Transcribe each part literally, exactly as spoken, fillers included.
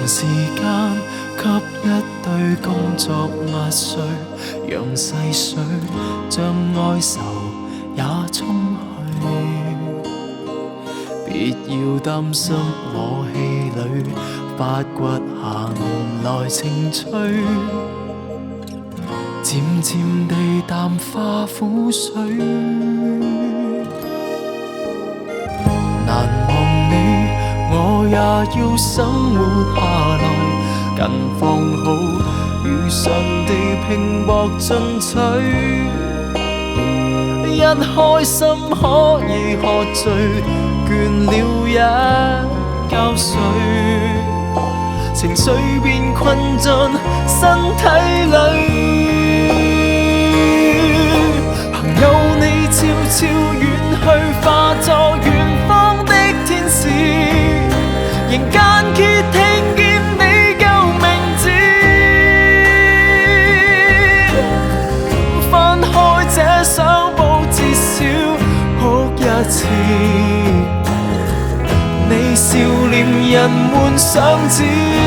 時間給一堆工作壓碎，讓細水將哀愁也沖去。別要擔心我氣裏發掘行來情趣，漸漸地淡化苦水。難忘你，我也要生活下來，更放好遇上地拼搏進取。一開心可以喝醉，倦了也交水，情緒便困進身體裏。朋友你悄悄遠去，化作遠方的天使，仍間歇聽見你舊名字。翻開這相簿，至少哭一次，你笑臉人們想知。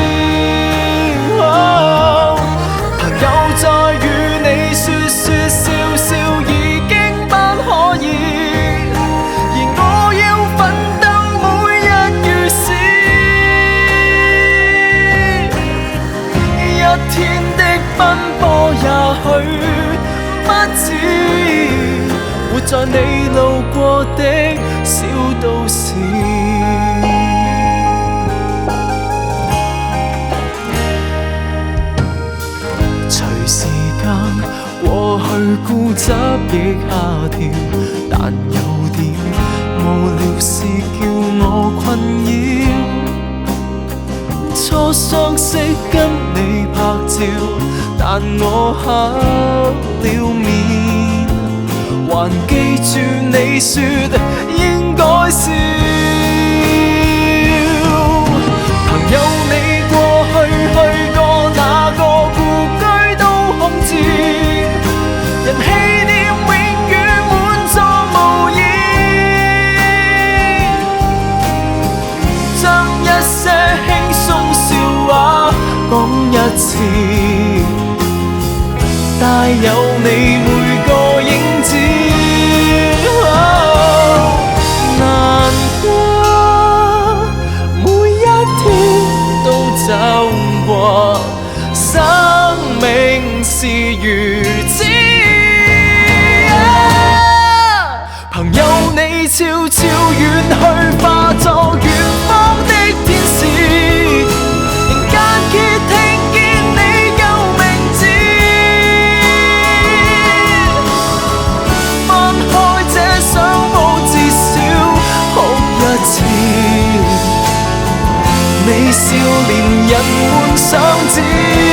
哦，朋友再與你說說笑笑已經不可以，而我要奮鬥每日如是。一天的奔波也許不止活在你路過的小都市。過去固執亦下調，但有點無聊事叫我困擾。初相識跟你拍照，但我黑了面，還記住你說應該笑。朋友你過去去過哪個故居都空置，人氣念永遠滿座無言，將一些輕鬆笑話講一次，帶有你每個影子。哦，難過每一天都走過，生命是如此。朋友你悄悄遠去，化作遠方的天使，仍間歇聽見你舊名字。翻開這相簿，至少哭一次，你笑臉人們想知。